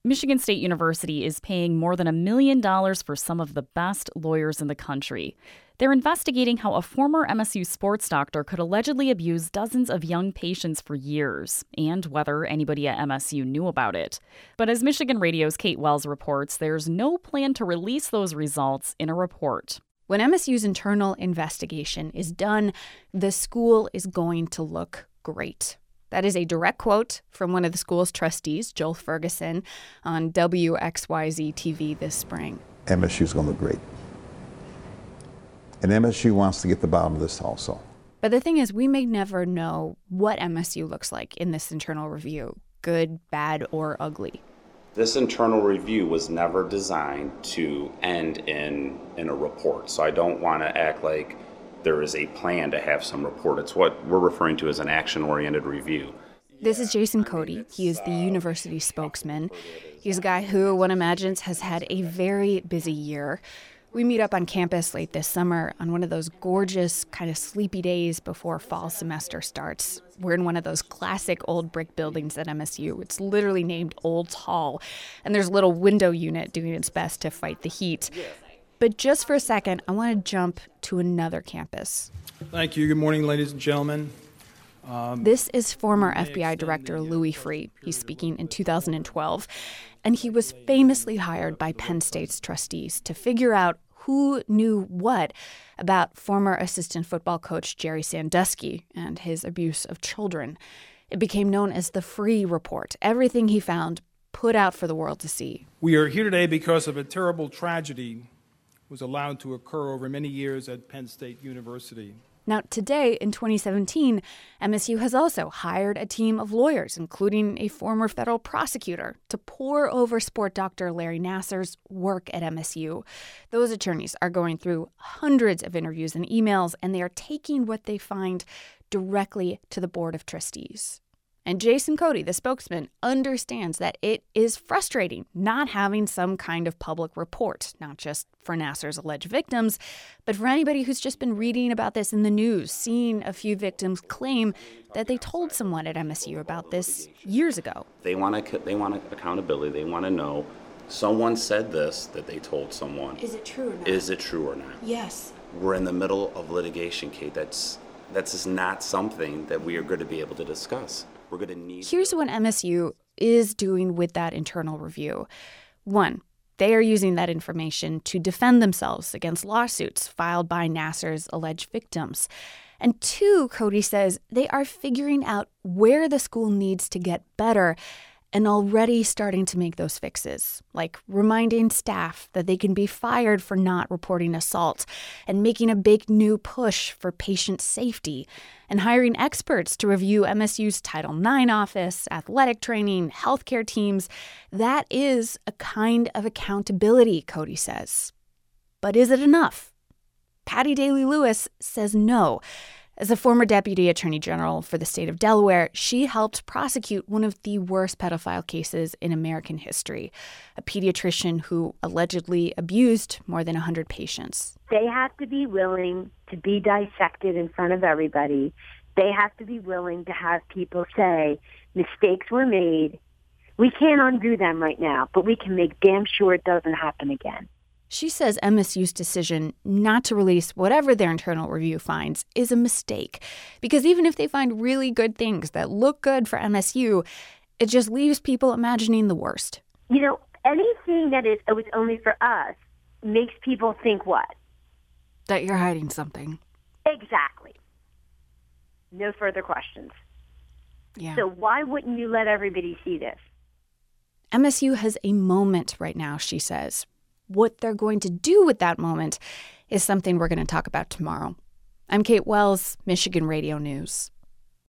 Michigan State University is paying more than $1 million for some of the best lawyers in the country. They're investigating how a former MSU sports doctor could allegedly abuse dozens of young patients for years, and whether anybody at MSU knew about it. But as Michigan Radio's Kate Wells reports, there's no plan to release those results in a report. When MSU's internal investigation is done, the school is going to look great. That is a direct quote from one of the school's trustees, Joel Ferguson, on WXYZ TV this spring. MSU's going to look great. And MSU wants to get to the bottom of this also. But the thing is, we may never know what MSU looks like in this internal review, good, bad, or ugly. This internal review was never designed to end in a report, so I don't want to act like there is a plan to have some report. It's what we're referring to as an action-oriented review. This is Jason Cody. He is the university spokesman. He's a guy who, one imagines, has had a very busy year. We meet up on campus late this summer on one of those gorgeous, kind of sleepy days before fall semester starts. We're in one of those classic old brick buildings at MSU. It's literally named Olds Hall, and there's a little window unit doing its best to fight the heat. But just for a second, I want to jump to another campus. Thank you. Good morning, ladies and gentlemen. This is former FBI Director Louis Freeh. He's speaking in 2012, and he was famously hired by Penn State's trustees to figure out who knew what about former assistant football coach Jerry Sandusky and his abuse of children. It became known as the Freeh Report. Everything he found put out for the world to see. We are here today because of a terrible tragedy was allowed to occur over many years at Penn State University. Now, today, in 2017, MSU has also hired a team of lawyers, including a former federal prosecutor, to pore over sport doctor Larry Nassar's work at MSU. Those attorneys are going through hundreds of interviews and emails, and they are taking what they find directly to the Board of Trustees. And Jason Cody, the spokesman, understands that it is frustrating not having some kind of public report, not just for Nassar's alleged victims, but for anybody who's just been reading about this in the news, seeing a few victims claim that they told someone at MSU about this years ago. They want accountability. They want to know someone said this, that they told someone. Is it true or not? Is it true or not? Yes. We're in the middle of litigation, Kate. That's just not something that we are going to be able to discuss. We're going to need. Here's what MSU is doing with that internal review. One, they are using that information to defend themselves against lawsuits filed by Nassar's alleged victims. And two, Cody says, they are figuring out where the school needs to get better and already starting to make those fixes, like reminding staff that they can be fired for not reporting assault and making a big new push for patient safety and hiring experts to review MSU's Title IX office, athletic training, healthcare teams. That is a kind of accountability, Cody says. But is it enough? Patty Daly Lewis says no. As a former deputy attorney general for the state of Delaware, she helped prosecute one of the worst pedophile cases in American history, a pediatrician who allegedly abused more than 100 patients. They have to be willing to be dissected in front of everybody. They have to be willing to have people say, mistakes were made. We can't undo them right now, but we can make damn sure it doesn't happen again. She says MSU's decision not to release whatever their internal review finds is a mistake, because even if they find really good things that look good for MSU, it just leaves people imagining the worst. You know, anything that is it was only for us makes people think what? That you're hiding something. Exactly. No further questions. Yeah. So why wouldn't you let everybody see this? MSU has a moment right now, she says. What they're going to do with that moment is something we're going to talk about tomorrow. I'm Kate Wells, Michigan Radio News.